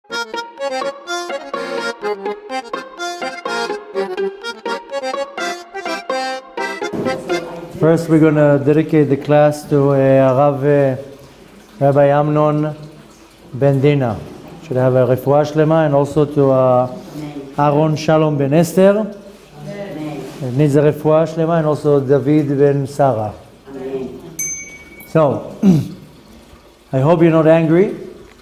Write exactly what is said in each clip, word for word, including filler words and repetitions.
First, we're going to dedicate the class to uh, Rav uh, Rabbi Amnon Ben Dina. Should have a refuah shlema, and also to uh, Aaron Shalom Ben Esther. It needs a refuah shlema, and also David Ben Sarah. So, I hope you're not angry.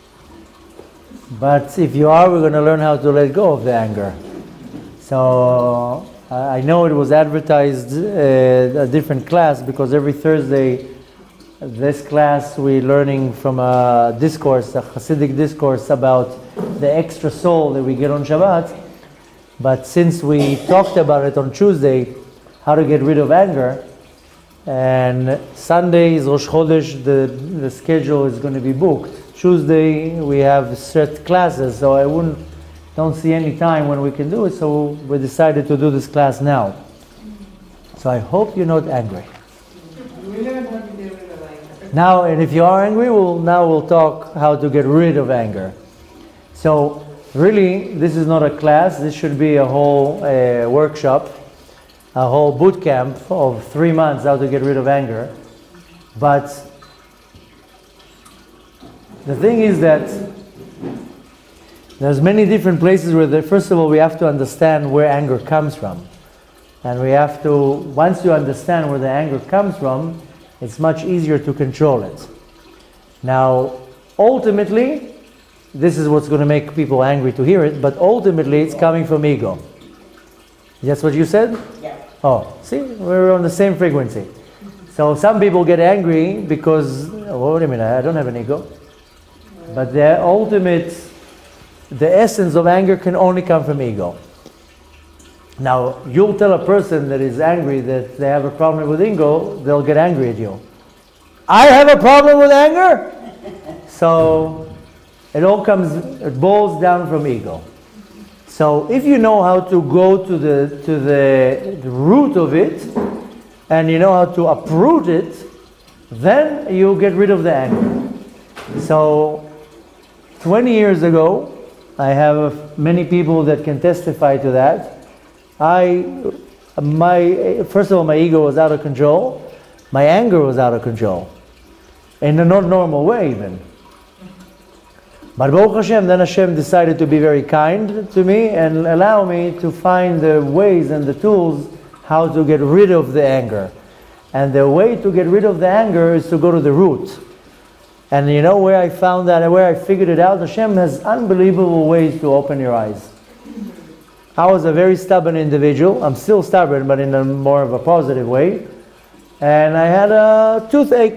But if you are, we're going to learn how to let go of the anger. So, I know it was advertised uh, a different class, because every Thursday, this class we're learning from a discourse, a Hasidic discourse about the extra soul that we get on Shabbat. But since we talked about it on Tuesday, how to get rid of anger, and Sunday is Rosh Chodesh, the, the schedule is going to be booked. Tuesday we have set classes, so I wouldn't don't see any time when we can do it, so we decided to do this class now. So I hope you're not angry. Now, and if you are angry, we'll, now we'll talk how to get rid of anger. So really, this is not a class, this should be a whole uh, workshop, a whole boot camp of three months how to get rid of anger. But the thing is that there's many different places where, the, first of all, we have to understand where anger comes from. And we have to, once you understand where the anger comes from, it's much easier to control it. Now, ultimately, this is what's going to make people angry to hear it, but ultimately it's coming from ego. That's what you said? Yeah. Oh, see, we're on the same frequency. So some people get angry because, oh, wait a minute, I don't have an ego. But the ultimate, the essence of anger can only come from ego. Now, you'll tell a person that is angry that they have a problem with ego, they'll get angry at you. I have a problem with anger? So, it all comes, it boils down from ego. So, if you know how to go to the, to the, the root of it, and you know how to uproot it, then you'll get rid of the anger. So, twenty years ago, I have many people that can testify to that. I, my, first of all, my ego was out of control. My anger was out of control. In a not normal way, even. But Baruch Hashem, then Hashem decided to be very kind to me and allow me to find the ways and the tools how to get rid of the anger. And the way to get rid of the anger is to go to the root. And you know where I found that, where I figured it out? Hashem has unbelievable ways to open your eyes. I was a very stubborn individual. I'm still stubborn, but in a more of a positive way. And I had a toothache.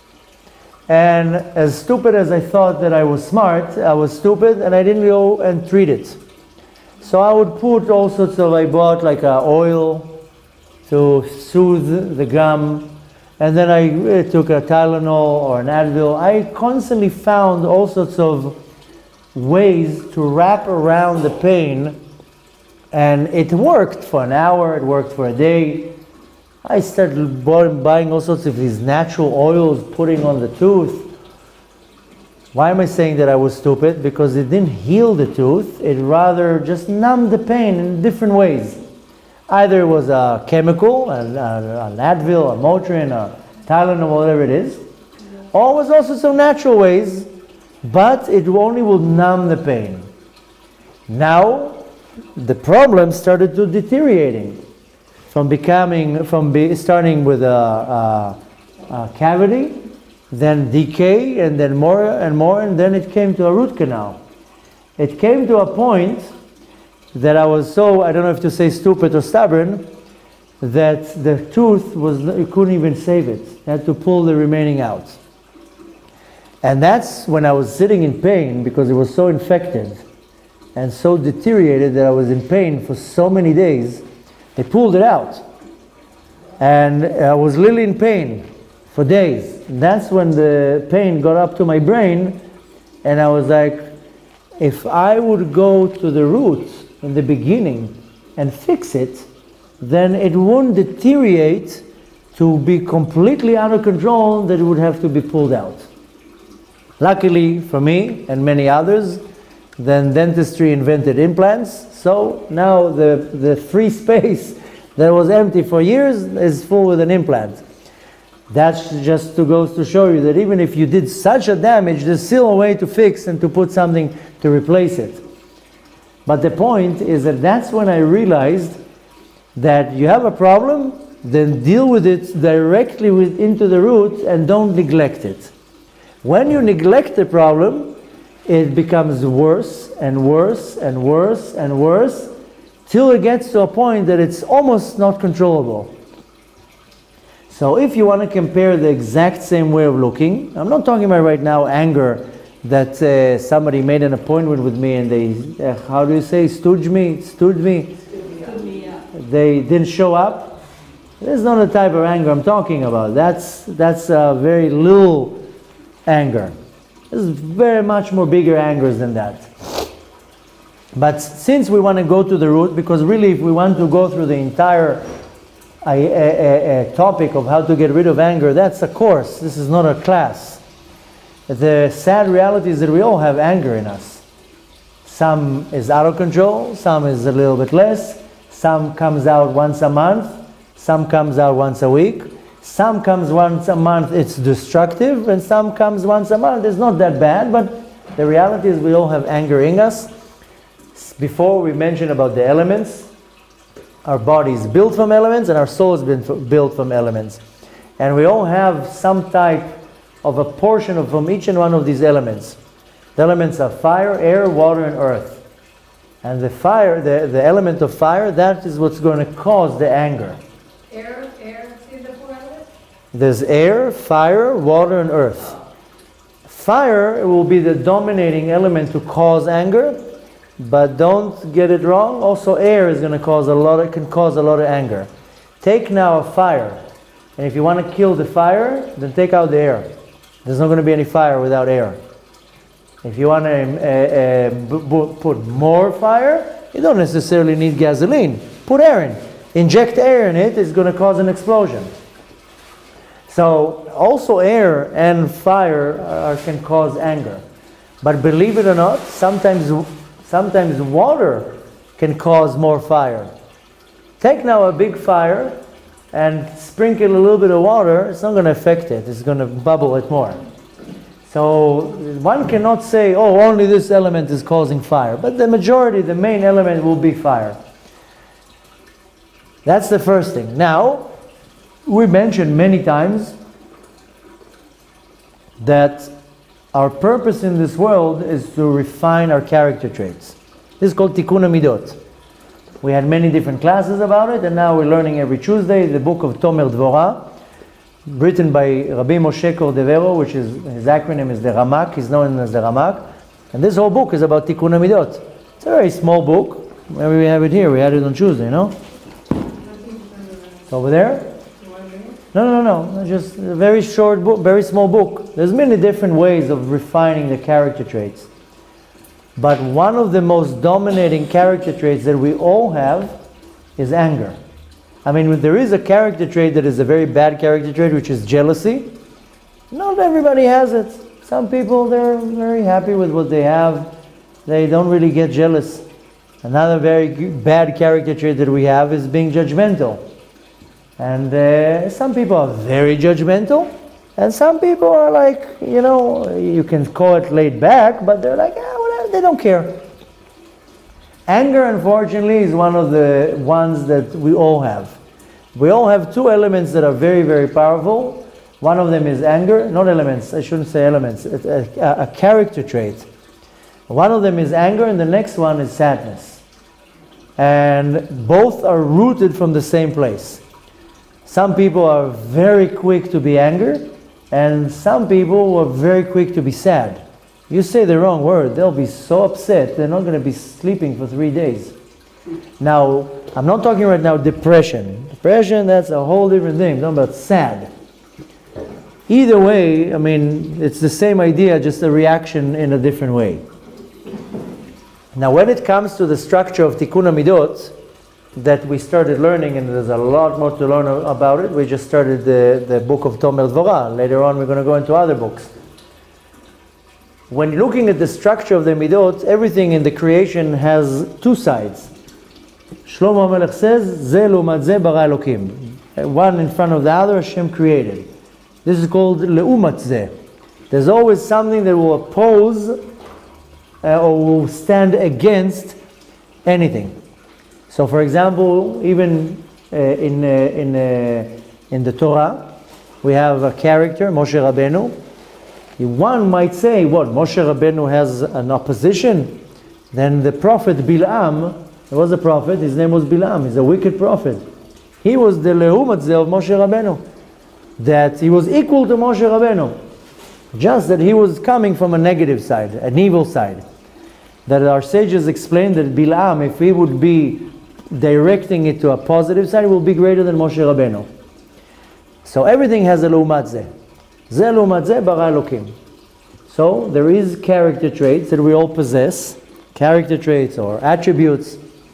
And as stupid as I thought that I was smart, I was stupid, and I didn't go and treat it. So I would put all sorts of, I bought like a oil to soothe the gum. And then I took a Tylenol or an Advil. I constantly found all sorts of ways to wrap around the pain, and it worked for an hour, it worked for a day. I started buying all sorts of these natural oils, putting on the tooth. Why am I saying that I was stupid? Because it didn't heal the tooth, it rather just numbed the pain in different ways. Either it was a chemical, an, an Advil, a Motrin, a Tylenol, whatever it is, or it was also some natural ways, but it only will numb the pain. Now, the problem started to deteriorating, from becoming, from be, starting with a, a, a cavity, then decay, and then more and more, and then it came to a root canal. It came to a point that I was so, I don't know if to say stupid or stubborn, that the tooth was, you couldn't even save it. You had to pull the remaining out. And that's when I was sitting in pain, because it was so infected and so deteriorated that I was in pain for so many days. They pulled it out. And I was really in pain for days. And that's when the pain got up to my brain, and I was like, if I would go to the root in the beginning and fix it, then it won't deteriorate to be completely out of control, that it would have to be pulled out. Luckily for me and many others, then dentistry invented implants. So now the, the free space that was empty for years is full with an implant. That's just to goes to show you that even if you did such a damage, there's still a way to fix and to put something to replace it. But the point is that that's when I realized that you have a problem, then deal with it directly with, into the root and don't neglect it. When you neglect the problem, it becomes worse and worse and worse and worse till it gets to a point that it's almost not controllable. So if you want to compare the exact same way of looking, I'm not talking about right now anger that uh, somebody made an appointment with me and they, uh, how do you say, stooge me, stooge me? They didn't show up. This is not the type of anger I'm talking about. That's, that's a very little anger. This is very much more bigger angers than that. But since we want to go to the root, because really if we want to go through the entire a, a, a, a topic of how to get rid of anger, that's a course. This is not a class. The sad reality is that we all have anger in us. Some is out of control, some is a little bit less, some comes out once a month, some comes out once a week, some comes once a month, it's destructive, and some comes once a month, it's not that bad, but the reality is we all have anger in us. Before we mentioned about the elements, our body is built from elements and our soul has been built from elements. And we all have some type of a portion of, from each and one of these elements. The elements are fire, air, water, and earth. And the fire, the, the element of fire, that is what's going to cause the anger. Air, air, see the four elements? There's air, fire, water, and earth. Fire will be the dominating element to cause anger, but don't get it wrong. Also, air is going to cause a lot. Of, can cause a lot of anger. Take now a fire, and if you want to kill the fire, then take out the air. There's not going to be any fire without air. If you want to uh, uh, put more fire, you don't necessarily need gasoline. Put air in. Inject air in it, it's going to cause an explosion. So also air and fire are, can cause anger. But believe it or not, sometimes, sometimes water can cause more fire. Take now a big fire and sprinkle a little bit of water, it's not going to affect it, it's going to bubble it more. So one cannot say, oh, only this element is causing fire. But the majority, the main element will be fire. That's the first thing. Now, we mentioned many times that our purpose in this world is to refine our character traits. This is called Tikkun HaMidot. We had many different classes about it, and now we're learning every Tuesday the book of Tomer Dvorah, written by Rabbi Moshe Cordovero, which is, his acronym is the Ramak, he's known as the Ramak. And this whole book is about Tikkun HaMidot. It's a very small book. Maybe we have it here, we had it on Tuesday, you know? It's over there? No, no, no, no, just a very short book, very small book. There's many different ways of refining the character traits. But one of the most dominating character traits that we all have is anger. I mean, there is a character trait that is a very bad character trait, which is jealousy. Not everybody has it. Some people, they're very happy with what they have. They don't really get jealous. Another very bad character trait that we have is being judgmental. And uh, some people are very judgmental. And some people are like, you know, you can call it laid back, but they're like, ah, whatever, they don't care. Anger, unfortunately, is one of the ones that we all have. We all have two elements that are very, very powerful. One of them is anger, not elements, I shouldn't say elements, it's a, a, a character trait. One of them is anger, and the next one is sadness. And both are rooted from the same place. Some people are very quick to be angry, and some people are very quick to be sad. You say the wrong word, they'll be so upset, they're not going to be sleeping for three days. Now, I'm not talking right now depression. Depression, that's a whole different thing. I'm talking about sad. Either way, I mean, it's the same idea, just a reaction in a different way. Now, when it comes to the structure of Tikkun HaMidot that we started learning, and there's a lot more to learn about it, we just started the, the book of Tomer Dvorah. Later on, we're going to go into other books. when looking at the structure of the midot, everything in the creation has two sides. Shlomo HaMelech says, "Ze l'umat ze bara Elokim." One in front of the other, Hashem created. This is called le'umat ze. There's always something that will oppose uh, or will stand against anything. So, for example, even uh, in uh, in uh, in the Torah, we have a character, Moshe Rabbeinu. One might say, what, Moshe Rabbeinu has an opposition? Then the prophet Bilam, there was a prophet, his name was Bilam, he's a wicked prophet. He was the Leumat Zeh of Moshe Rabbeinu. That he was equal to Moshe Rabbeinu. Just that he was coming from a negative side, an evil side. That our sages explained that Bilam, if he would be directing it to a positive side, will be greater than Moshe Rabbeinu. So everything has a Leumat Zeh. Zeh l'umat zeh bara Elokim. So there is character traits that we all possess, character traits or attributes,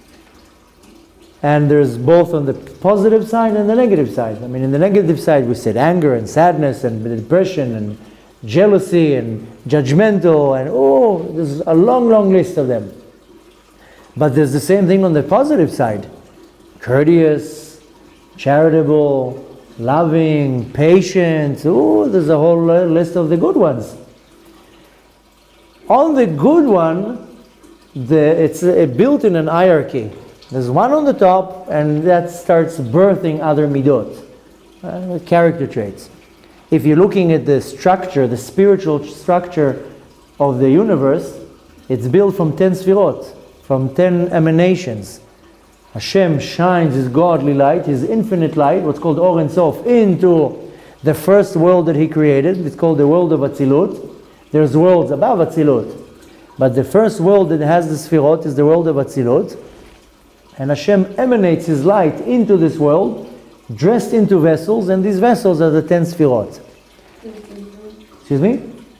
and there's both on the positive side and the negative side. I mean, in the negative side we said anger and sadness and depression and jealousy and judgmental and oh, there's a long, long list of them. But there's the same thing on the positive side. Courteous, charitable, loving, patient. Oh, there's a whole list of the good ones. On the good one, the, it's uh, built in an hierarchy. There's one on the top, and that starts birthing other midot, uh, character traits. If you're looking at the structure, the spiritual structure of the universe, it's built from ten sfirot, from ten emanations. Hashem shines His godly light, His infinite light, what's called Or Ein Sof, into the first world that He created. It's called the world of Atzilut. There's worlds above Atzilut. But the first world that has the Sfirot is the world of Atzilut. And Hashem emanates His light into this world, dressed into vessels, and these vessels are the ten Sfirot. Excuse me?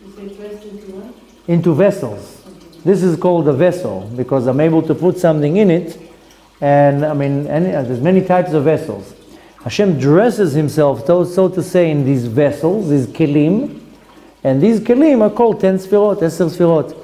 Into vessels. This is called a vessel, because I'm able to put something in it. And I mean, any, uh, there's many types of vessels. Hashem dresses Himself, to, so to say, in these vessels, these kelim, and these kelim are called ten sfirot, eser sfirot.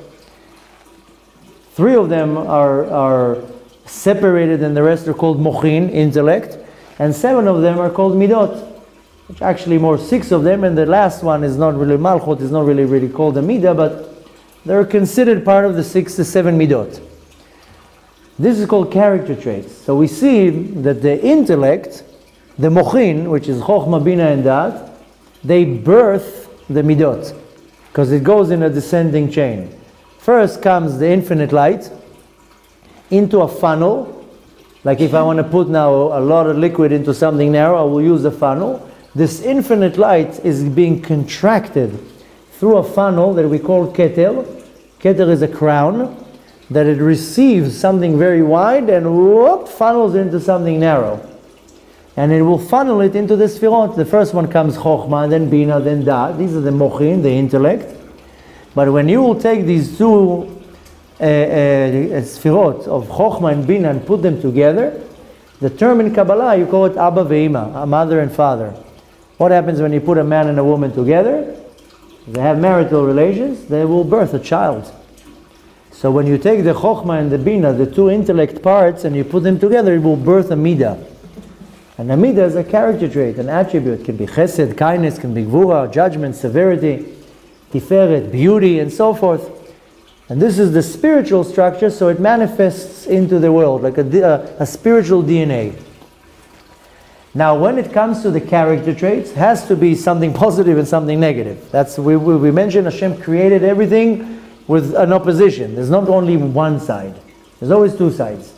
Three of them are, are separated, and the rest are called mochin, intellect, and seven of them are called midot, which actually more six of them, and the last one is not really malchut, is not really really called a midah, but they're considered part of the six to seven midot. This is called character traits. So we see that the intellect, the mochin, which is chokhmah, bina, and dat, they birth the midot, because it goes in a descending chain. First comes the infinite light into a funnel. Like if I want to put now a lot of liquid into something narrow, I will use a funnel. This infinite light is being contracted through a funnel that we call keter. Keter is a crown that it receives something very wide and whoop, funnels into something narrow. And it will funnel it into the sfirot. The first one comes chokhmah, then bina, then da. These are the mochin, the intellect. But when you will take these two uh, uh, sfirot of chokhmah and bina and put them together, the term in Kabbalah, you call it Abba ve'ima, a mother and father. What happens when you put a man and a woman together? They have marital relations, they will birth a child. So when you take the chokhmah and the bina, the two intellect parts, and you put them together, it will birth a midah. And a midah is a character trait, an attribute. It can be chesed, kindness, can be gvura, judgment, severity, tiferet, beauty, and so forth. And this is the spiritual structure, so it manifests into the world, like a, a, a spiritual D N A. Now, when it comes to the character traits, it has to be something positive and something negative. That's we, we, we mentioned Hashem created everything with an opposition. There's not only one side. There's always two sides.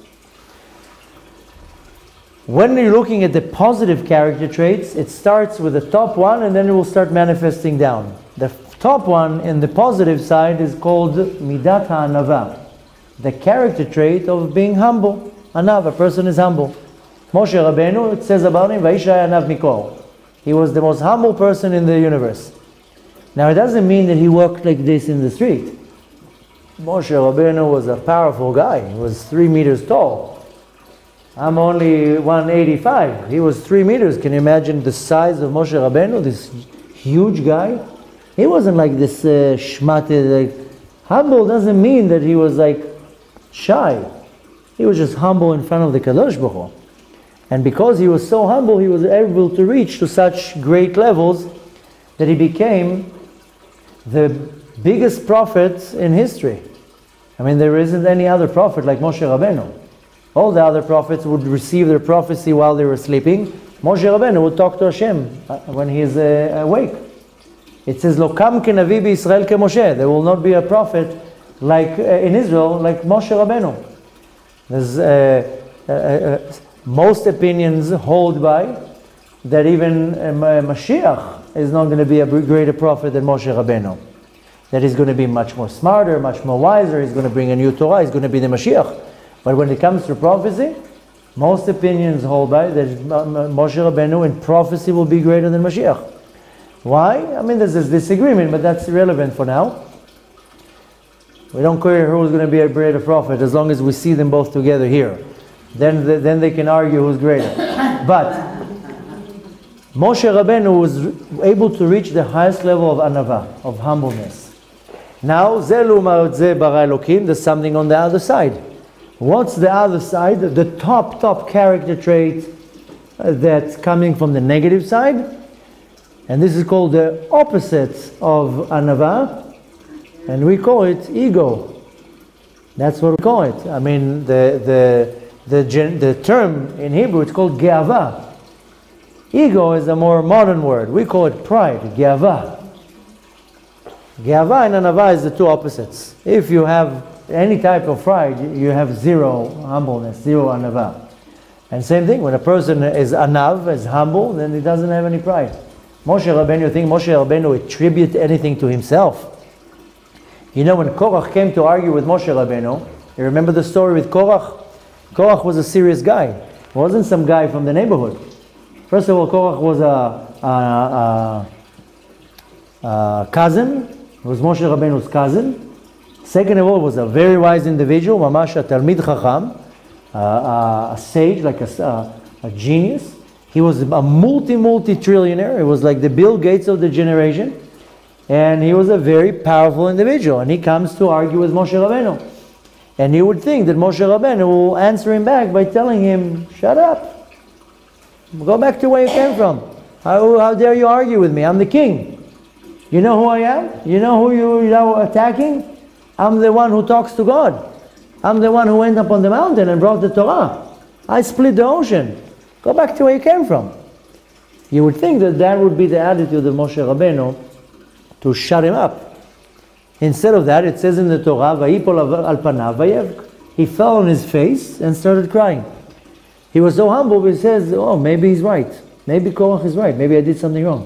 When you're looking at the positive character traits, it starts with the top one and then it will start manifesting down. The top one in the positive side is called midat ha'anava, the character trait of being humble. Anav, a person is humble. Moshe Rabbeinu, it says about him, Vayisha anav mikol. He was the most humble person in the universe. Now it doesn't mean that he walked like this in the street. Moshe Rabbeinu was a powerful guy. He was three meters tall. I'm only one eighty-five. He was three meters. Can you imagine the size of Moshe Rabbeinu, this huge guy? He wasn't like this uh, shmated, like Humble doesn't mean that he was like shy. He was just humble in front of the Kadosh Baruch Hu. And because he was so humble, he was able to reach to such great levels that he became the biggest prophet in history. I mean, there isn't any other prophet like Moshe Rabbeinu. All the other prophets would receive their prophecy while they were sleeping. Moshe Rabbeinu would talk to Hashem when he is uh, awake. It says, Lo kam kenavi b'Yisrael ke Moshe. There will not be a prophet like uh, in Israel like Moshe Rabbeinu. There's uh, uh, uh, most opinions hold by that even uh, Mashiach is not going to be a greater prophet than Moshe Rabbeinu. That he's going to be much more smarter, much more wiser. He's going to bring a new Torah. He's going to be the Mashiach. But when it comes to prophecy, most opinions hold by that Moshe Rabbeinu in prophecy will be greater than Mashiach. Why? I mean, there's this disagreement, but that's irrelevant for now. We don't care who's going to be a greater prophet as long as we see them both together here. Then, then they can argue who's greater. But Moshe Rabbeinu was able to reach the highest level of anava, of humbleness. Now, there's something on the other side. What's the other side? The top, top character trait that's coming from the negative side. And this is called the opposite of anava. And we call it ego. That's what we call it. I mean, the, the, the, gen, the term in Hebrew, it's called geava. Ego is a more modern word. We call it pride, geava. Geava and anava is the two opposites. If you have any type of pride, you have zero humbleness, zero anava. And same thing, when a person is anav, is humble, then he doesn't have any pride. Moshe Rabbeinu, you think Moshe Rabbeinu attribute anything to himself? You know, when Korach came to argue with Moshe Rabbeinu, you remember the story with Korach? Korach was a serious guy. He wasn't some guy from the neighborhood. First of all, Korach was a, a, a, a cousin. He was Moshe Rabbeinu's cousin. Second of all, was a very wise individual, mamash a talmid chacham, a, a, a sage, like a, a, a genius. He was a multi, multi-trillionaire. He was like the Bill Gates of the generation. And he was a very powerful individual. And he comes to argue with Moshe Rabbeinu. And you would think that Moshe Rabbeinu will answer him back by telling him, shut up. Go back to where you came from. How, how dare you argue with me? I'm the king. You know who I am? You know who you're now attacking? I'm the one who talks to God. I'm the one who went up on the mountain and brought the Torah. I split the ocean. Go back to where you came from. You would think that that would be the attitude of Moshe Rabbeinu to shut him up. Instead of that, it says in the Torah, "Vayipol al panav vayevk." He fell on his face and started crying. He was so humble, but he says, oh, maybe he's right. Maybe Korach is right. Maybe I did something wrong.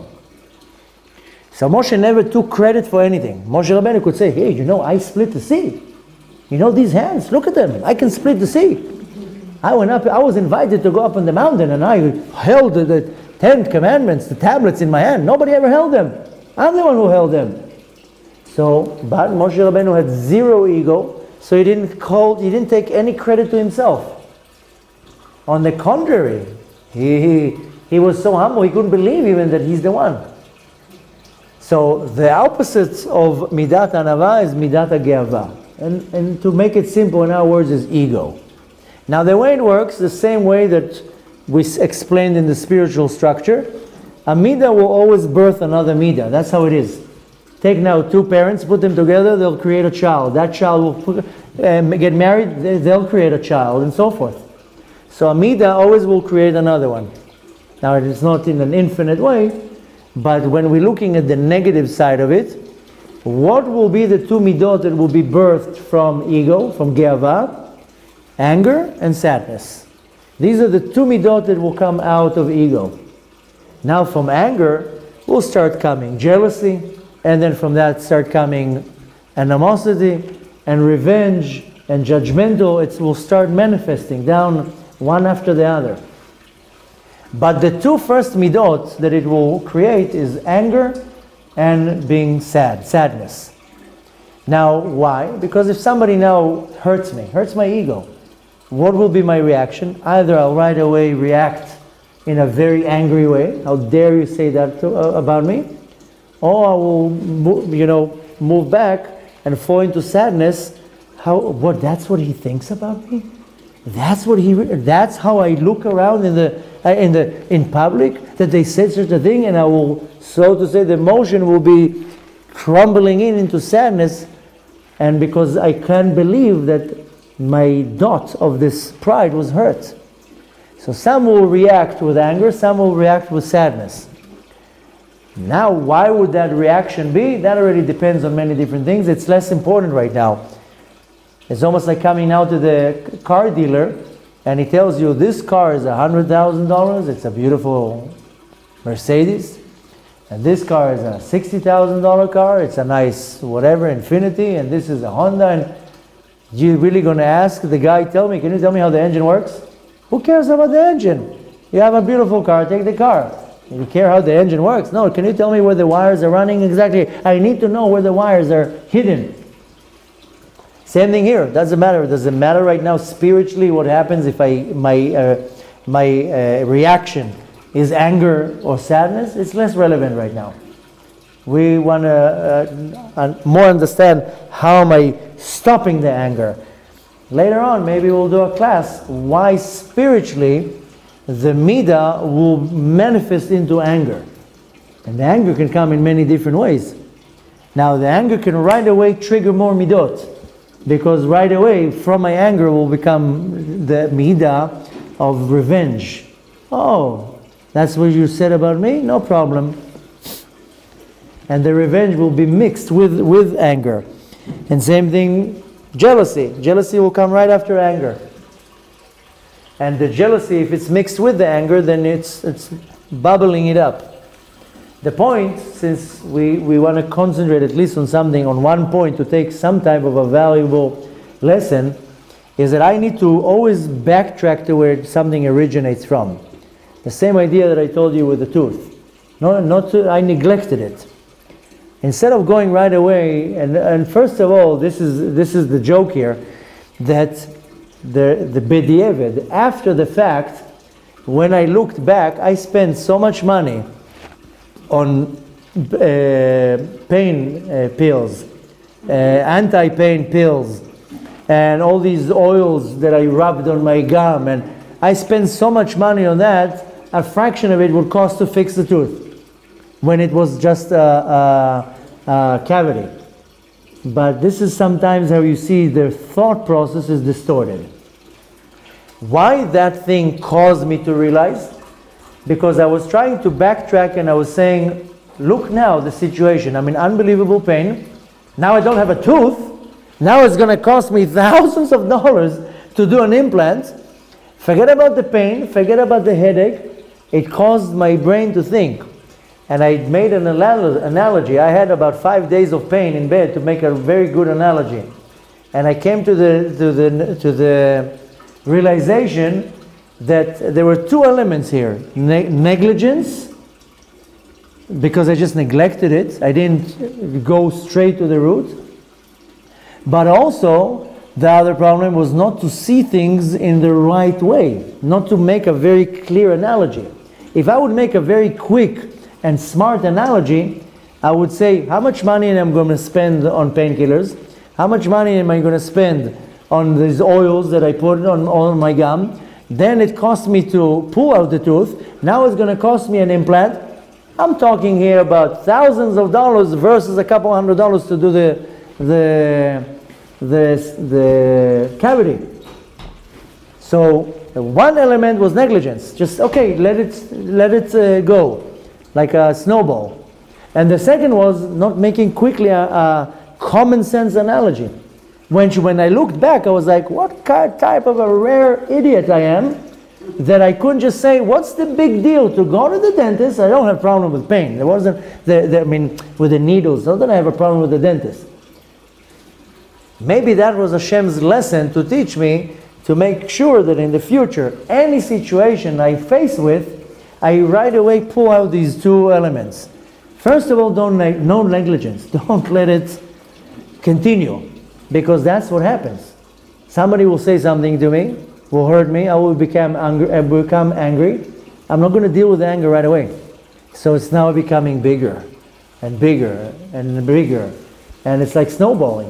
So Moshe never took credit for anything. Moshe Rabbeinu could say, hey, you know, I split the sea. You know these hands, look at them. I can split the sea. I went up, I was invited to go up on the mountain and I held the, the Ten Commandments, the tablets in my hand. Nobody ever held them. I'm the one who held them. So, but Moshe Rabbeinu had zero ego, so he didn't call, he didn't take any credit to himself. On the contrary, he, he, he was so humble, he couldn't believe even that he's the one. So the opposite of Midat Anava is Midat Geava. And, and to make it simple in our words is ego. Now the way it works, the same way that we explained in the spiritual structure, a midah will always birth another midah. That's how it is. Take now two parents, put them together, they'll create a child. That child will put, um, get married, they'll create a child, and so forth. So a midah always will create another one. Now it is not in an infinite way, but when we're looking at the negative side of it, what will be the two midot that will be birthed from ego, from geava? Anger and sadness. These are the two midot that will come out of ego. Now from anger will start coming jealousy, and then from that start coming animosity and revenge and judgmental. It will start manifesting down one after the other. But the two first midot that it will create is anger and being sad, sadness. Now why? Because if somebody now hurts me, hurts my ego, what will be my reaction? Either I'll right away react in a very angry way, how dare you say that to, uh, about me? Or I will, move, you know, move back and fall into sadness, how, what, that's what he thinks about me? That's what he, that's how I look around in the, uh, in the, in public, that they said such a thing, and I will, so to say, the emotion will be crumbling in into sadness, and because I can't believe that my dot of this pride was hurt. So some will react with anger, some will react with sadness. Now, why would that reaction be? That already depends on many different things. It's less important right now. It's almost like coming out to the car dealer and he tells you this car is one hundred thousand dollars, it's a beautiful Mercedes, and this car is a sixty thousand dollars car, it's a nice whatever, Infiniti, and this is a Honda, and you really going to ask the guy, tell me, can you tell me how the engine works? Who cares about the engine? You have a beautiful car, take the car. You care how the engine works? No, can you tell me where the wires are running exactly? I need to know where the wires are hidden. Same thing here. Doesn't matter. Does it matter right now spiritually what happens if I my uh, my uh, reaction is anger or sadness? It's less relevant right now. We want to uh, uh, more understand how am I stopping the anger. Later on, maybe we'll do a class why spiritually the midah will manifest into anger. And the anger can come in many different ways. Now the anger can right away trigger more midot, because right away from my anger will become the midah of revenge. Oh, that's what you said about me? No problem. And the revenge will be mixed with, with anger. And same thing, jealousy. Jealousy will come right after anger. And the jealousy, if it's mixed with the anger, then it's it's bubbling it up. The point, since we, we want to concentrate at least on something, on one point to take some type of a valuable lesson, is that I need to always backtrack to where something originates from. The same idea that I told you with the tooth. No, not to, I neglected it. Instead of going right away, and, and first of all, this is this is the joke here, that the the bedieved, after the fact, when I looked back, I spent so much money on uh, pain uh, pills, uh, anti-pain pills, and all these oils that I rubbed on my gum, and I spent so much money on that, a fraction of it would cost to fix the tooth, when it was just a, a, a cavity. But this is sometimes how you see their thought process is distorted. Why that thing caused me to realize? Because I was trying to backtrack and I was saying, look now, the situation. I'm in unbelievable pain. Now I don't have a tooth. Now it's going to cost me thousands of dollars to do an implant. Forget about the pain. Forget about the headache. It caused my brain to think. And I made an analogy. I had about five days of pain in bed to make a very good analogy. And I came to the, to the, to the realization that there were two elements here. Ne- negligence, because I just neglected it. I didn't go straight to the root. But also, the other problem was not to see things in the right way. Not to make a very clear analogy. If I would make a very quick and smart analogy, I would say, how much money am I going to spend on painkillers? How much money am I going to spend on these oils that I put on, on my gum? Then it cost me to pull out the tooth. Now it's going to cost me an implant. I'm talking here about thousands of dollars versus a couple hundred dollars to do the the the, the cavity. So one element was negligence. Just okay, let it let it uh, go. Like a snowball. And the second was not making quickly a, a common sense analogy. When, she, when I looked back, I was like, what type of a rare idiot I am that I couldn't just say, what's the big deal to go to the dentist? I don't have a problem with pain. There wasn't, the, the, I mean, with the needles. Not that I have a problem with the dentist. Maybe that was Hashem's lesson to teach me to make sure that in the future, any situation I face with, I right away pull out these two elements. First of all, don't ne- no negligence. Don't let it continue, because that's what happens. Somebody will say something to me, will hurt me. I will become angry. I become angry. I'm not going to deal with the anger right away. So it's now becoming bigger and bigger and bigger, and it's like snowballing.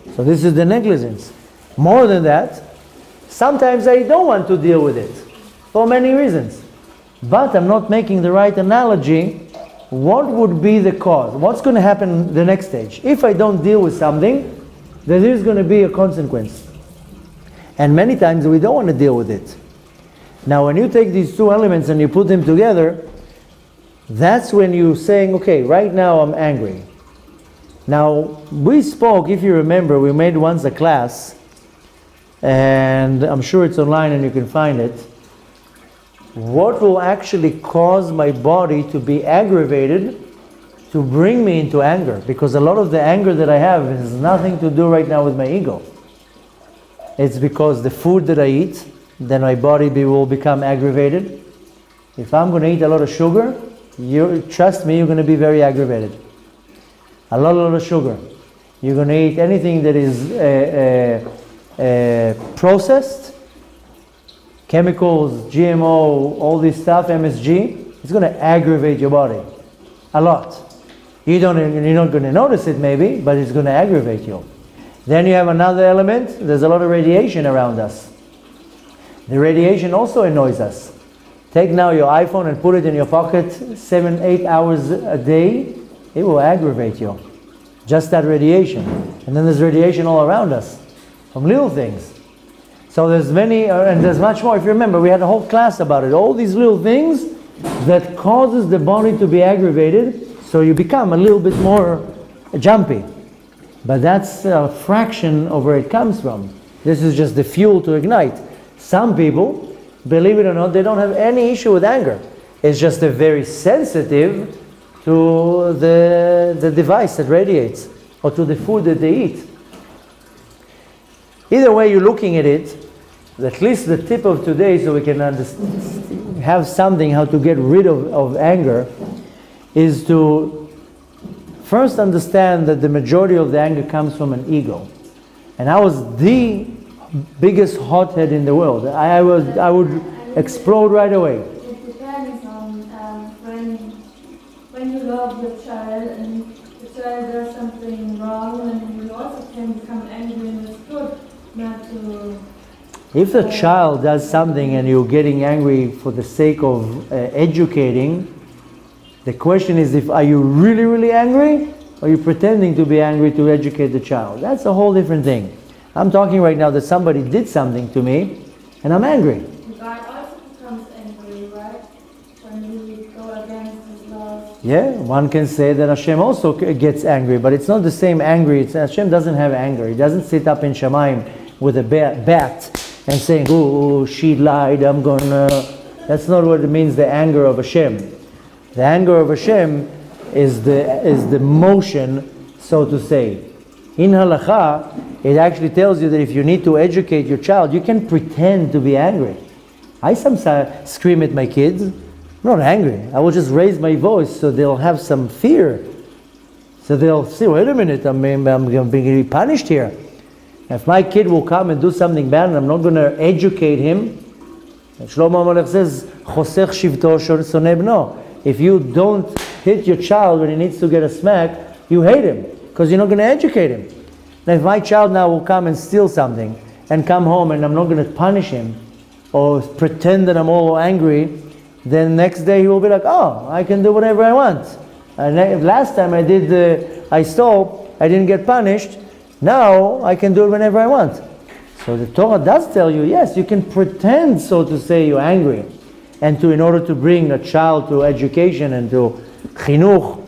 So this is the negligence. More than that, sometimes I don't want to deal with it for many reasons. But I'm not making the right analogy. What would be the cause? What's going to happen the next stage? If I don't deal with something, there is going to be a consequence. And many times we don't want to deal with it. Now when you take these two elements and you put them together, that's when you're saying, okay, right now I'm angry. Now we spoke, if you remember, we made once a class, and I'm sure it's online and you can find it. What will actually cause my body to be aggravated to bring me into anger? Because a lot of the anger that I have has nothing to do right now with my ego. It's because the food that I eat, then my body be, will become aggravated. If I'm going to eat a lot of sugar, you, trust me, you're going to be very aggravated. A lot, a lot of sugar. You're going to eat anything that is uh, uh, uh, processed, chemicals, G M O, all this stuff, M S G, it's going to aggravate your body a lot. You don't, you're not going to notice it maybe, but it's going to aggravate you. Then you have another element. There's a lot of radiation around us. The radiation also annoys us. Take now your iPhone and put it in your pocket seven, eight hours a day. It will aggravate you. Just that radiation. And then there's radiation all around us from little things. So there's many, uh, and there's much more. If you remember, we had a whole class about it. All these little things that causes the body to be aggravated, so you become a little bit more jumpy. But that's a fraction of where it comes from. This is just the fuel to ignite. Some people, believe it or not, they don't have any issue with anger. It's just they're very sensitive to the, the device that radiates, or to the food that they eat. Either way you're looking at it, at least the tip of today, so we can understand, have something how to get rid of, of anger, is to first understand that the majority of the anger comes from an ego. And I was the biggest hothead in the world. I, I, was, I would explode right away. It depends on um, when, when you love your child and the child does something wrong, and you also can become angry, and it's good not to... If the child does something and you're getting angry for the sake of uh, educating, the question is, if are you really, really angry, or are you pretending to be angry to educate the child? That's a whole different thing. I'm talking right now that somebody did something to me, and I'm angry. God also becomes angry, right? When we go against His laws. Yeah, one can say that Hashem also gets angry, but it's not the same angry. It's, Hashem doesn't have anger. He doesn't sit up in Shamayim with a bat, bat and saying, "Oh, she lied, I'm gonna..." That's not what it means, the anger of Hashem. The anger of Hashem is the, is the motion, so to say. In halakha, it actually tells you that if you need to educate your child, you can pretend to be angry. I sometimes scream at my kids. I'm not angry. I will just raise my voice so they'll have some fear. So they'll say, wait a minute, I'm, I'm going to be punished here. If my kid will come and do something bad and I'm not going to educate him, Shlomo HaMelech says, Chosech shivto soneh bno. If you don't hit your child when he needs to get a smack, you hate him, because you're not going to educate him. Now if my child now will come and steal something and come home and I'm not going to punish him or pretend that I'm all angry, then next day he will be like, oh, I can do whatever I want. And last time I did, uh, I stole, I didn't get punished. Now I can do it whenever I want. So the Torah does tell you, yes, you can pretend, so to say, you're angry, and to in order to bring a child to education and to chinuch,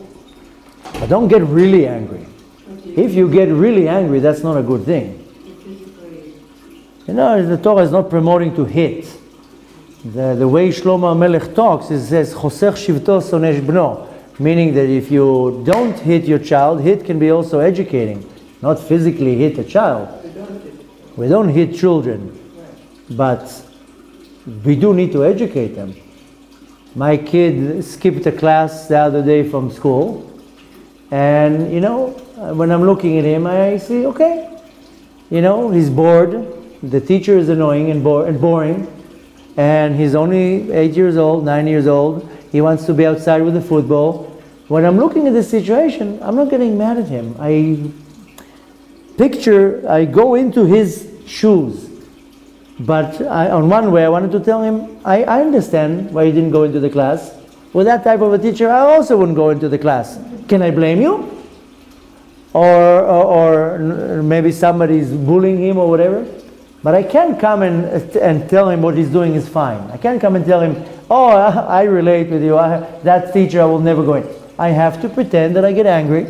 but don't get really angry. If you get really angry, that's not a good thing. You know, the Torah is not promoting to hit. The, the way Shlomo HaMelech talks, it says, Chosech shivto soneh bno, meaning that if you don't hit your child, hit can be also educating. Not physically hit a child. We don't hit children, but we do need to educate them. My kid skipped a class the other day from school, and you know, when I'm looking at him, I see, okay, you know, he's bored, the teacher is annoying and, bo- and boring, and he's only eight years old, nine years old, he wants to be outside with the football. When I'm looking at this situation, I'm not getting mad at him. I picture, I go into his shoes. But I, on one way, I wanted to tell him, I, I understand why you didn't go into the class. With that type of a teacher, I also wouldn't go into the class. Can I blame you? Or, or, or maybe somebody's bullying him or whatever. But I can't come and, and tell him what he's doing is fine. I can't come and tell him, oh, I, I relate with you. I, that teacher, I will never go in. I have to pretend that I get angry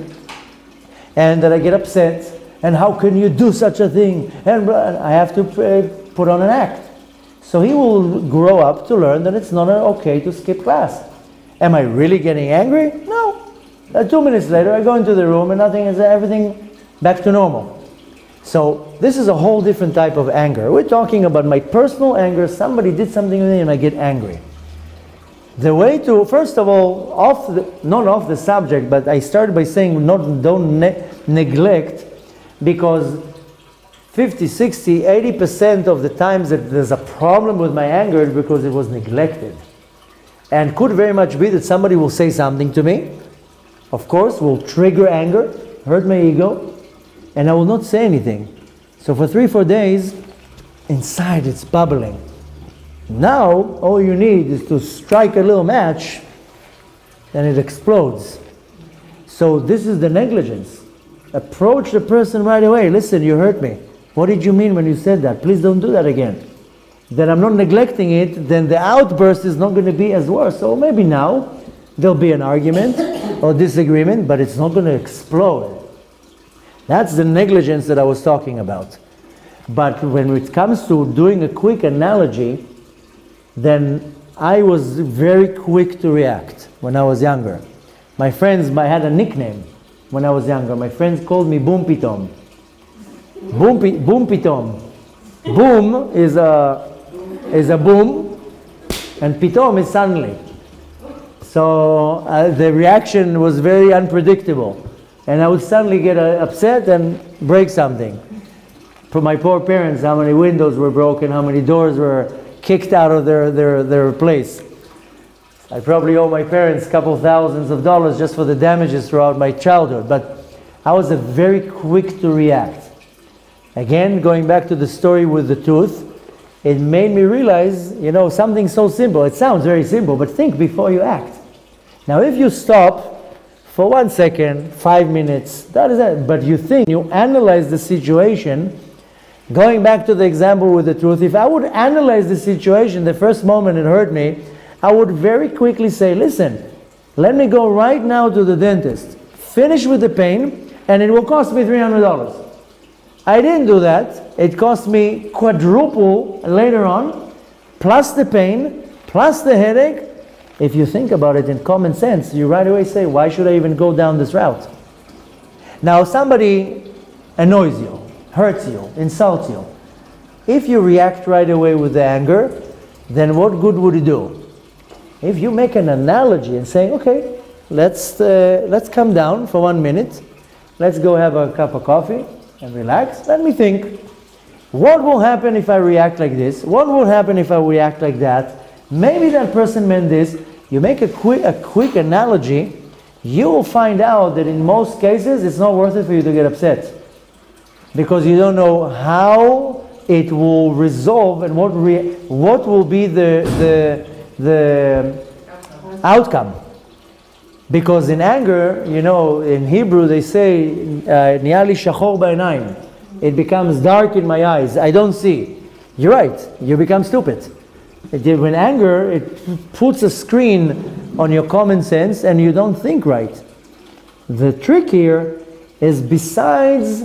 and that I get upset. And how can you do such a thing? And I have to put on an act. So he will grow up to learn that it's not okay to skip class. Am I really getting angry? No. Uh, two minutes later, I go into the room and nothing is everything back to normal. So this is a whole different type of anger. We're talking about my personal anger. Somebody did something to me and I get angry. The way to, first of all, off the, not off the subject, but I started by saying not, don't ne- neglect, because fifty, sixty, eighty percent of the times that there's a problem with my anger is because it was neglected. And could very much be that somebody will say something to me, of course, will trigger anger, hurt my ego, and I will not say anything. So for three, four days, inside it's bubbling. Now, all you need is to strike a little match, and it explodes. So this is the negligence. Approach the person right away. Listen, you hurt me. What did you mean when you said that? Please don't do that again. Then I'm not neglecting it, then the outburst is not going to be as worse. So maybe now there'll be an argument or disagreement, but it's not going to explode. That's the negligence that I was talking about. But when it comes to doing a quick analogy, then I was very quick to react when I was younger. My friends, I had a nickname when I was younger. My friends called me Boom Pitom. Boom, pi, boom Pitom. Boom is a, is a boom, and Pitom is suddenly. So uh, the reaction was very unpredictable. And I would suddenly get uh, upset and break something. For my poor parents, how many windows were broken, how many doors were kicked out of their, their, their place. I probably owe my parents a couple thousands of dollars just for the damages throughout my childhood. But I was a very quick to react. Again, going back to the story with the tooth, it made me realize, you know, something so simple. It sounds very simple, but think before you act. Now, if you stop for one second, five minutes, that is it. But you think, you analyze the situation. Going back to the example with the tooth, if I would analyze the situation, the first moment it hurt me, I would very quickly say, listen, let me go right now to the dentist, finish with the pain, and it will cost me three hundred dollars. I didn't do that. It cost me quadruple later on, plus the pain, plus the headache. If you think about it in common sense, you right away say, why should I even go down this route? Now, somebody annoys you, hurts you, insults you. If you react right away with the anger, then what good would it do? If you make an analogy and say, okay, let's, uh, let's come down for one minute, let's go have a cup of coffee and relax, let me think. What will happen if I react like this? What will happen if I react like that? Maybe that person meant this. You make a quick, a quick analogy, you will find out that in most cases it's not worth it for you to get upset. Because you don't know how it will resolve and what re- what will be the, the, the outcome. Because in anger, you know, in Hebrew they say, Niali shachor ba'inayim. It becomes dark in my eyes. I don't see. You're right. You become stupid. It, when anger, it puts a screen on your common sense and you don't think right. The trick here is, besides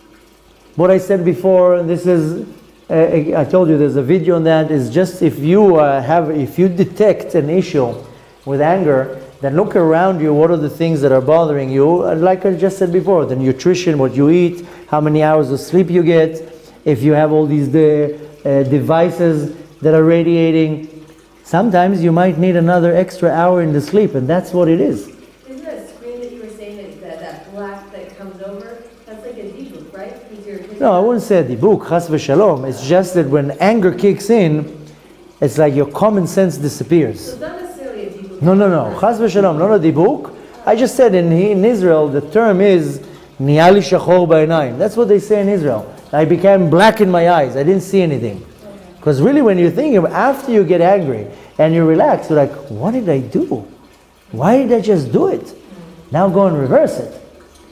what I said before, this is, uh, I told you there's a video on that, is just if you uh, have, if you detect an issue with anger, then look around you, what are the things that are bothering you? And like I just said before, the nutrition, what you eat, how many hours of sleep you get, if you have all these uh, uh, devices that are radiating, sometimes you might need another extra hour in the sleep, and that's what it is. Isn't that screen that you were saying, that, that, that black that comes over, that's like a dibuk, right? No, I wouldn't say a dibuk, chas v'shalom. It's just that when anger kicks in, it's like your common sense disappears. So it's not necessarily a dibuk. No, no, no. Chas v'shalom, not a dibuk. I just said in, in Israel, the term is Niyah li shachor ba'einayim. That's what they say in Israel. I became black in my eyes. I didn't see anything. Because really when you think of after you get angry and you relax, you're like, what did I do? Why did I just do it? Now go and reverse it.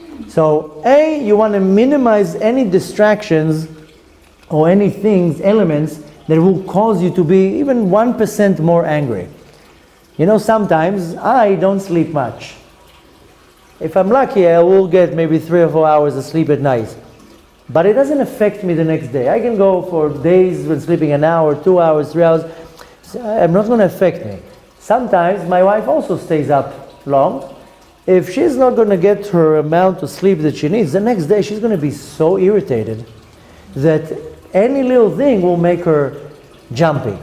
So A, you want to minimize any distractions or any things, elements that will cause you to be even one percent more angry. You know, sometimes I don't sleep much. If I'm lucky, I will get maybe three or four hours of sleep at night. But it doesn't affect me the next day. I can go for days when sleeping an hour, two hours, three hours. I'm not going to affect me. Sometimes my wife also stays up long. If she's not going to get her amount of sleep that she needs, the next day she's going to be so irritated that any little thing will make her jumpy.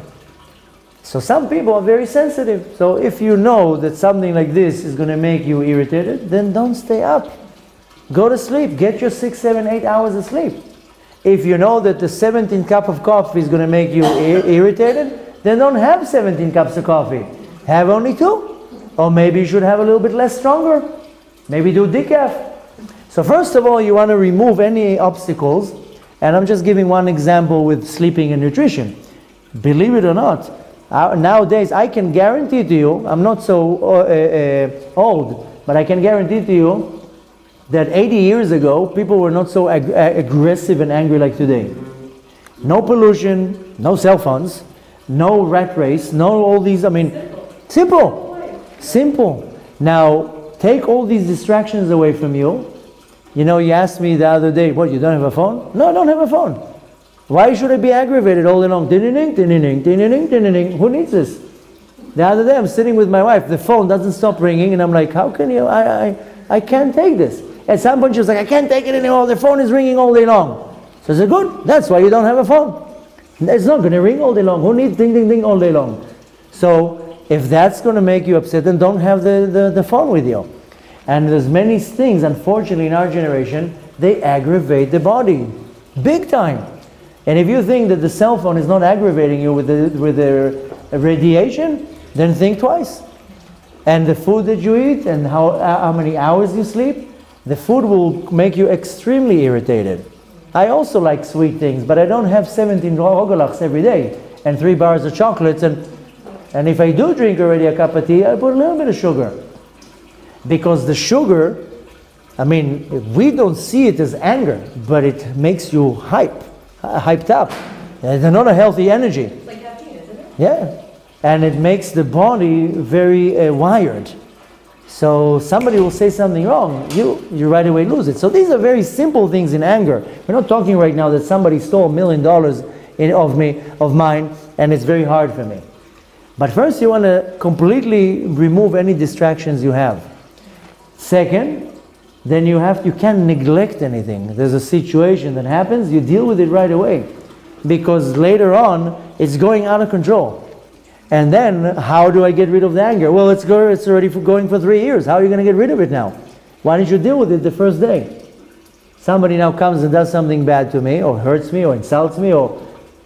So some people are very sensitive. So if you know that something like this is going to make you irritated, then don't stay up. Go to sleep. Get your six, seven, eight hours of sleep. If you know that the seventeenth cup of coffee is going to make you ir- irritated, then don't have seventeen cups of coffee. Have only two. Or maybe you should have a little bit less stronger. Maybe do decaf. So first of all, you want to remove any obstacles. And I'm just giving one example with sleeping and nutrition. Believe it or not, uh, nowadays I can guarantee to you, I'm not so uh, uh, old, but I can guarantee to you that eighty years ago, people were not so ag- aggressive and angry like today. No pollution, no cell phones, no rat race, no all these, I mean, simple. Simple. Now, take all these distractions away from you. You know, you asked me the other day, what, you don't have a phone? No, I don't have a phone. Why should I be aggravated all day long? Ding-ding-ding, ding-ding-ding, ding-ding-ding, ding-ding-ding. Who needs this? The other day I'm sitting with my wife, the phone doesn't stop ringing, and I'm like, how can you, I, I, I can't take this. At some point she was like, I can't take it anymore, the phone is ringing all day long. So I said, good, that's why you don't have a phone. It's not going to ring all day long. Who needs ding-ding-ding all day long? So, if that's going to make you upset, then don't have the, the, the phone with you. And there's many things, unfortunately, in our generation, they aggravate the body. Big time. And if you think that the cell phone is not aggravating you with the, with the radiation, then think twice. And the food that you eat and how, how many hours you sleep, the food will make you extremely irritated. I also like sweet things, but I don't have seventeen rogalachs every day and three bars of chocolates. And And if I do drink already a cup of tea, I put a little bit of sugar. Because the sugar, I mean, we don't see it as anger, but it makes you hype, uh, hyped up. It's not a healthy energy. It's like caffeine, isn't it? Yeah. And it makes the body very uh, wired. So somebody will say something wrong, you, you right away lose it. So these are very simple things in anger. We're not talking right now that somebody stole a million dollars in, of me, of mine, and it's very hard for me. But first you want to completely remove any distractions you have. Second, then you have you can't neglect anything. There's a situation that happens, you deal with it right away. Because later on, it's going out of control. And then, how do I get rid of the anger? Well, it's, go, it's already for going for three years. How are you going to get rid of it now? Why didn't you deal with it the first day? Somebody now comes and does something bad to me, or hurts me, or insults me, or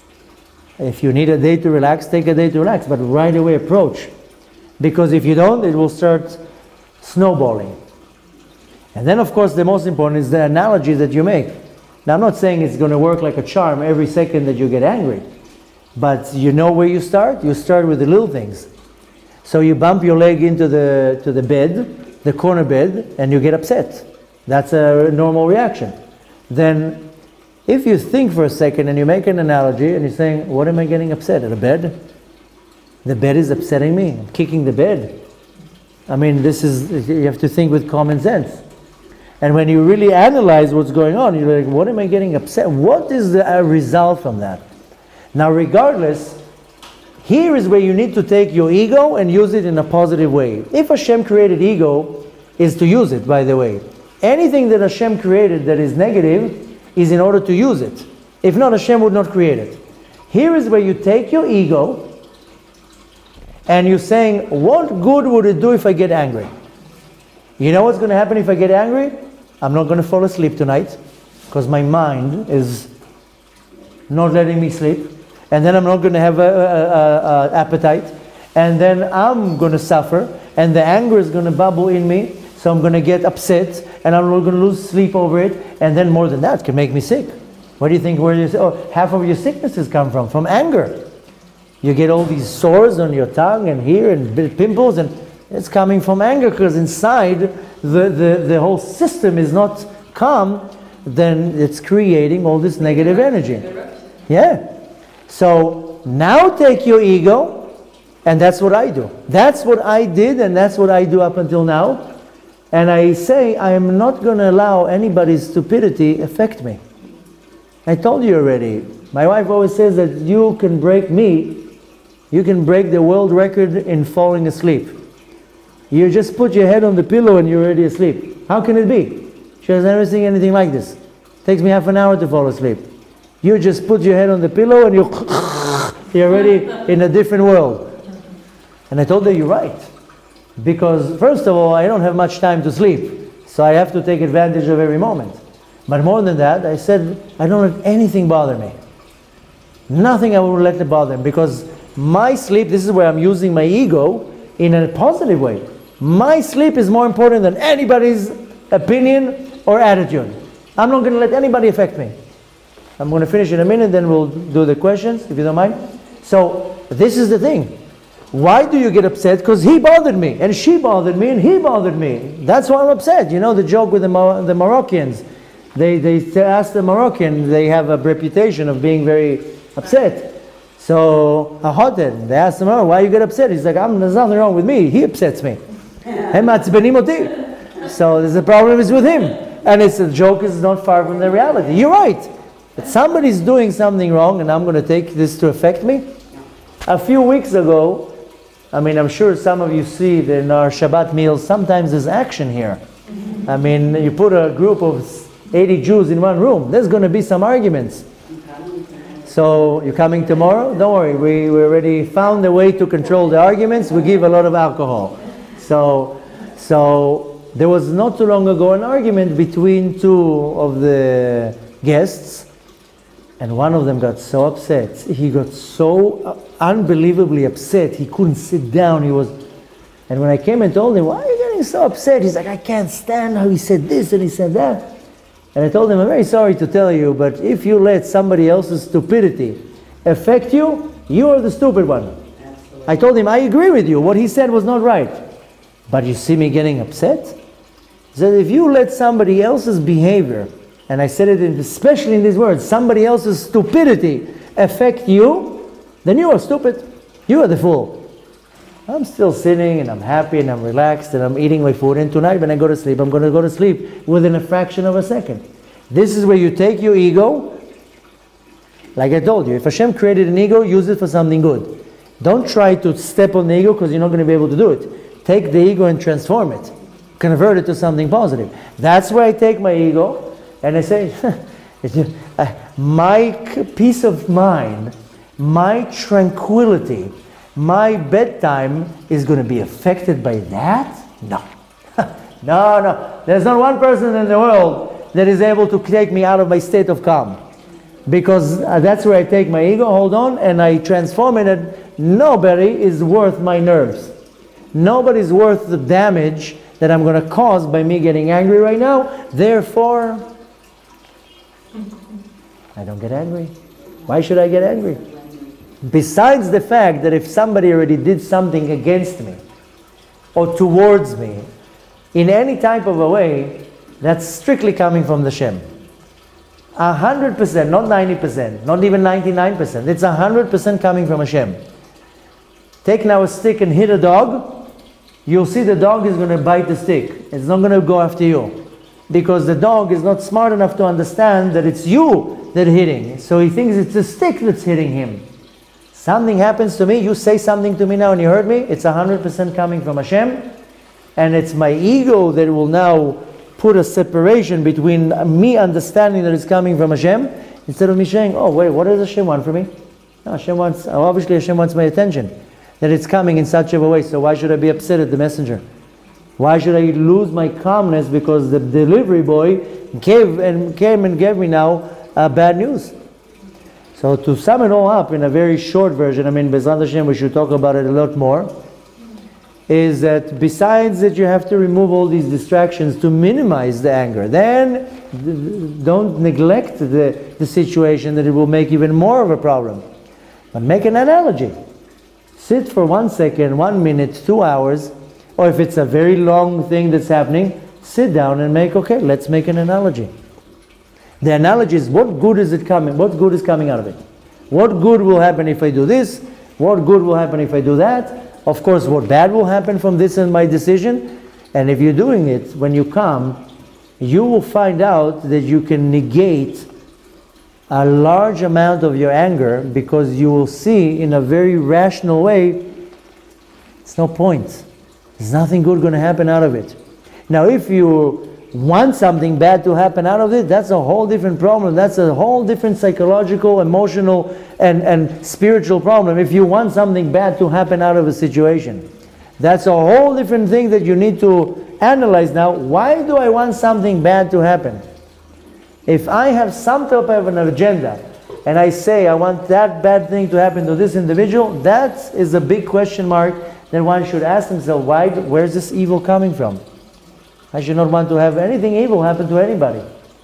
if you need a day to relax, take a day to relax, but right away approach. Because if you don't, it will start snowballing. And then, of course, the most important is the analogy that you make. Now, I'm not saying it's going to work like a charm every second that you get angry. But you know where you start? You start with the little things. So you bump your leg into the, to the bed, the corner bed, and you get upset. That's a normal reaction. Then, if you think for a second and you make an analogy and you're saying, what am I getting upset at? A bed? The bed is upsetting me. I'm kicking the bed. I mean, this is, you have to think with common sense. And when you really analyze what's going on, you're like, what am I getting upset? What is the uh, result from that? Now, regardless, here is where you need to take your ego and use it in a positive way. If Hashem created ego, is to use it, by the way. Anything that Hashem created that is negative is in order to use it. If not, Hashem would not create it. Here is where you take your ego and you're saying, what good would it do if I get angry? You know what's going to happen if I get angry? I'm not going to fall asleep tonight because my mind is not letting me sleep. And then I'm not going to have an appetite. And then I'm going to suffer. And the anger is going to bubble in me. So I'm going to get upset. and I'm going to lose sleep over it, and then more than that, it can make me sick. Where do you think where you, oh, half of your sicknesses come from? From anger. You get all these sores on your tongue and here and pimples, and it's coming from anger, because inside the, the, the whole system is not calm. Then it's creating all this negative energy. Yeah. So now take your ego, and that's what I do. That's what I did, and that's what I do up until now. And I say, I am not going to allow anybody's stupidity affect me. I told you already. My wife always says that you can break me, you can break the world record in falling asleep. You just put your head on the pillow and you're already asleep. How can it be? She has never seen anything like this. It takes me half an hour to fall asleep. You just put your head on the pillow and you're, you're already in a different world. And I told her, you're right. Because first of all, I don't have much time to sleep. So I have to take advantage of every moment. But more than that, I said, I don't let anything bother me. Nothing I will let it bother me. Because my sleep, this is where I'm using my ego in a positive way. My sleep is more important than anybody's opinion or attitude. I'm not going to let anybody affect me. I'm going to finish in a minute, then we'll do the questions, if you don't mind. So, this is the thing. Why do you get upset? Because he bothered me, and she bothered me, and he bothered me. That's why I'm upset. You know the joke with the, Mo- the Moroccans. They, they ask the Moroccan, they have a reputation of being very upset. So, a hothead, they asked him, oh, why you get upset? He's like, I'm, there's nothing wrong with me. He upsets me. So, there's a problem is with him. And it's a joke is not far from the reality. You're right. But somebody's doing something wrong, and I'm going to take this to affect me. A few weeks ago, I mean, I'm sure some of you see that in our Shabbat meals, sometimes there's action here. I mean, you put a group of eighty Jews in one room, there's going to be some arguments. So, you're coming tomorrow? Don't worry, we, we already found a way to control the arguments. We give a lot of alcohol. So, so there was not too long ago an argument between two of the guests, and one of them got so upset. He got so unbelievably upset, he couldn't sit down. He was, and when I came and told him, why are you getting so upset? He's like, I can't stand how he said this and he said that. And I told him, I'm very sorry to tell you, but if you let somebody else's stupidity affect you, you are the stupid one. Absolutely. I told him, I agree with you. What he said was not right. But you see me getting upset? He said, if you let somebody else's behavior, and I said it in, especially in these words, somebody else's stupidity affect you, then you are stupid. You are the fool. I'm still sitting and I'm happy and I'm relaxed and I'm eating my food, and tonight when I go to sleep, I'm going to go to sleep within a fraction of a second. This is where you take your ego. Like I told you, if Hashem created an ego, use it for something good. Don't try to step on the ego, because you're not going to be able to do it. Take the ego and transform it. Convert it to something positive. That's where I take my ego and I say, my peace of mind, my tranquility, my bedtime is going to be affected by that? No. no, no. There's not one person in the world that is able to take me out of my state of calm. Because that's where I take my ego, hold on, and I transform it, and nobody is worth my nerves. Nobody's worth the damage that I'm going to cause by me getting angry right now. Therefore, I don't get angry. Why should I get angry? Besides the fact that if somebody already did something against me or towards me in any type of a way, that's strictly coming from the Shem. A hundred percent, not ninety percent, not even ninety-nine percent. It's a hundred percent coming from Hashem. Take now a stick and hit a dog, you'll see the dog is going to bite the stick. It's not going to go after you. Because the dog is not smart enough to understand that it's you that hitting. So he thinks it's the stick that's hitting him. Something happens to me, you say something to me now and you hurt me, it's a hundred percent coming from Hashem. And it's my ego that will now put a separation between me understanding that it's coming from Hashem, instead of me saying, oh wait, what does Hashem want from me? No, Hashem wants, obviously Hashem wants my attention. That it's coming in such a way, so why should I be upset at the messenger? Why should I lose my calmness because the delivery boy gave and came and gave me now uh, bad news? So to sum it all up in a very short version, I mean, B'ezrat Hashem, we should talk about it a lot more. is that besides that you have to remove all these distractions to minimize the anger, then don't neglect the, the situation that it will make even more of a problem. But make an analogy. Sit for one second, one minute, two hours, or if it's a very long thing that's happening, sit down and make, okay, let's make an analogy. The analogy is, what good is it coming? What good is coming out of it? What good will happen if I do this? What good will happen if I do that? Of course, what bad will happen from this and my decision? And if you're doing it, when you come, you will find out that you can negate a large amount of your anger, because you will see in a very rational way, it's no point. There's nothing good going to happen out of it. Now, if you want something bad to happen out of it, that's a whole different problem. That's a whole different psychological, emotional, and, and spiritual problem. If you want something bad to happen out of a situation, that's a whole different thing that you need to analyze now. Why do I want something bad to happen? If I have some type of an agenda, and I say I want that bad thing to happen to this individual, that is a big question mark that one should ask himself, why, where's this evil coming from? I should not want to have anything evil happen to anybody.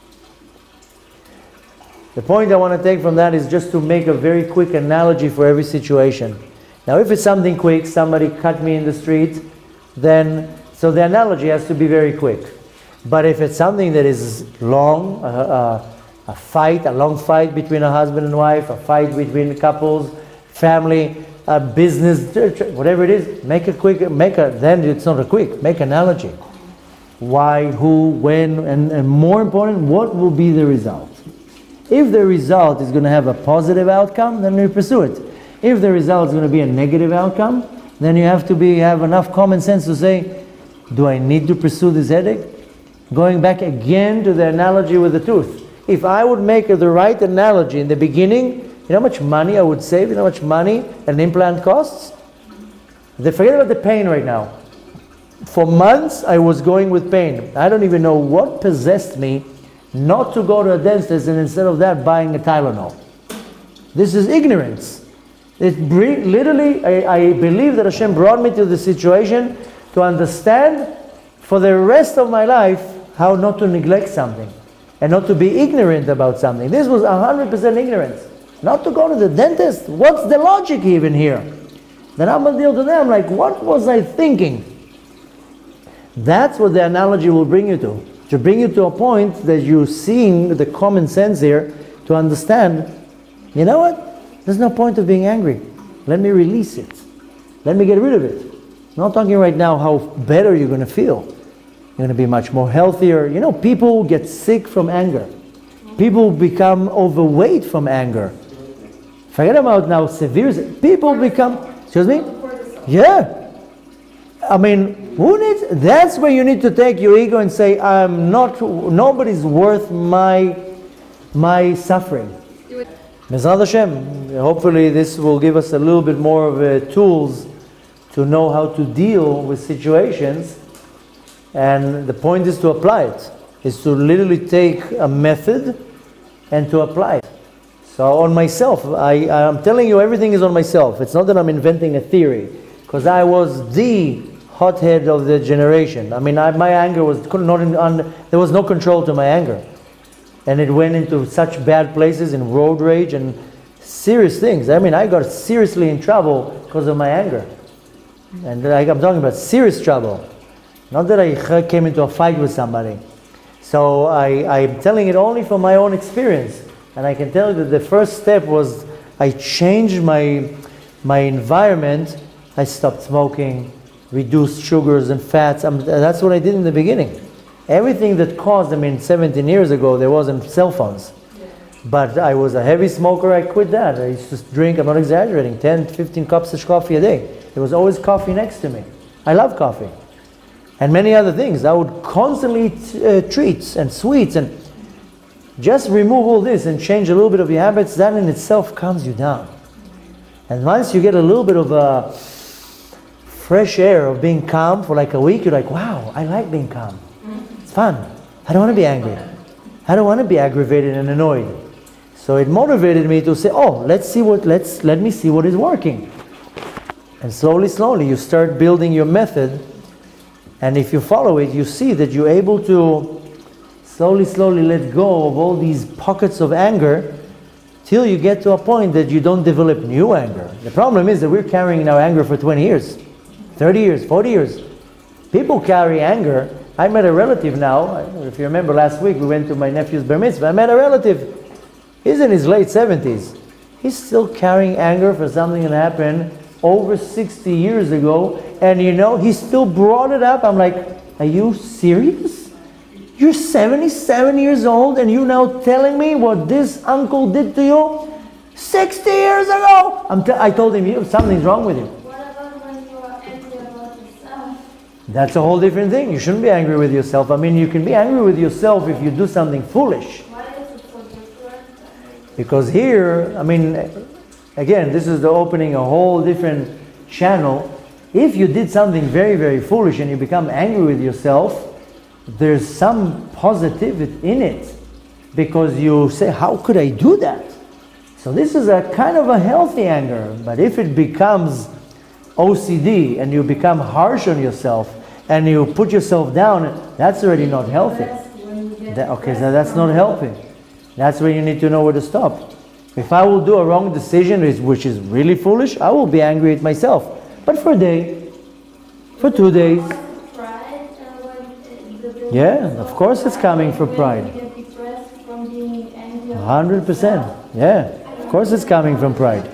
The point I want to take from that is just to make a very quick analogy for every situation. Now, if it's something quick, somebody cut me in the street, then, so the analogy has to be very quick. But if it's something that is long, a, a, a fight, a long fight between a husband and wife, a fight between couples, family, a business, whatever it is, make a quick, make a, then it's not a quick, make an analogy. Why, who, when, and, and more important, what will be the result? If the result is going to have a positive outcome, then you pursue it. If the result is going to be a negative outcome, then you have to be have enough common sense to say, do I need to pursue this headache? Going back again to the analogy with the tooth. If I would make the right analogy in the beginning, you know how much money I would save? You know how much money an implant costs? They forget about the pain right now. For months, I was going with pain. I don't even know what possessed me not to go to a dentist and instead of that, buying a Tylenol. This is ignorance. It literally, I, I believe that Hashem brought me to the situation to understand for the rest of my life how not to neglect something and not to be ignorant about something. This was one hundred percent ignorance. Not to go to the dentist. What's the logic even here? Then I'm going to deal to them like, what was I thinking? That's what the analogy will bring you to. To bring you to a point that you're seeing the common sense here to understand, you know what? There's no point of being angry. Let me release it. Let me get rid of it. I'm not talking right now how better you're going to feel. You're going to be much more healthier. You know, people get sick from anger. People become overweight from anger. Forget about now severe. People become, excuse me? Yeah. I mean, who needs, that's where you need to take your ego and say, I'm not, nobody's worth my, my suffering. Mezrat Hashem, hopefully this will give us a little bit more of uh, tools to know how to deal with situations. And the point is to apply it, is to literally take a method and to apply it. So on myself, I, I'm telling you everything is on myself. It's not that I'm inventing a theory, because I was the hothead of the generation. I mean, I, my anger was not in, on, there was no control to my anger. And it went into such bad places in road rage and serious things. I mean, I got seriously in trouble because of my anger. And I, I'm talking about serious trouble. Not that I came into a fight with somebody. So I, I'm telling it only from my own experience. And I can tell you that the first step was I changed my, my environment. I stopped smoking, reduced sugars and fats. I'm, that's what I did in the beginning. Everything that caused, I mean, seventeen years ago, there wasn't cell phones. Yeah. But I was a heavy smoker, I quit that. I used to drink, I'm not exaggerating, ten, fifteen cups of coffee a day. There was always coffee next to me. I love coffee. And many other things. I would constantly eat uh, treats and sweets, and just remove all this and change a little bit of your habits. That in itself calms you down. And once you get a little bit of a fresh air of being calm for like a week, you're like, wow, I like being calm. It's fun. I don't want to be angry. I don't want to be aggravated and annoyed. So it motivated me to say, oh, let's see what, let's, let me see what is working. And slowly, slowly, you start building your method. And if you follow it, you see that you're able to slowly, slowly let go of all these pockets of anger till you get to a point that you don't develop new anger. The problem is that we're carrying our anger for twenty years, thirty years, forty years. People carry anger. I met a relative now. If you remember last week, we went to my nephew's bar mitzvah. I met a relative. He's in his late seventies. He's still carrying anger for something that happened over sixty years ago. And you know, he still brought it up. I'm like, are you serious? You're seventy-seven years old and you're now telling me what this uncle did to you sixty years ago? I'm t- I told him, you, something's wrong with you. What about when you are angry about yourself? That's a whole different thing. You shouldn't be angry with yourself. I mean, you can be angry with yourself if you do something foolish. Why is it so different? Because here, I mean, again, this is the opening a whole different channel. If you did something very, very foolish and you become angry with yourself, there's some positivity in it. Because you say, how could I do that? So this is a kind of a healthy anger. But if it becomes O C D and you become harsh on yourself and you put yourself down, that's already not healthy. That, okay, so that's not healthy. That's where you need to know where to stop. If I will do a wrong decision, which is really foolish, I will be angry at myself. But for a day, for two days. Pride, uh, when the- the- Yeah, of course it's coming from pride. You get depressed from being angry. one hundred percent. Yeah, of course it's coming from pride.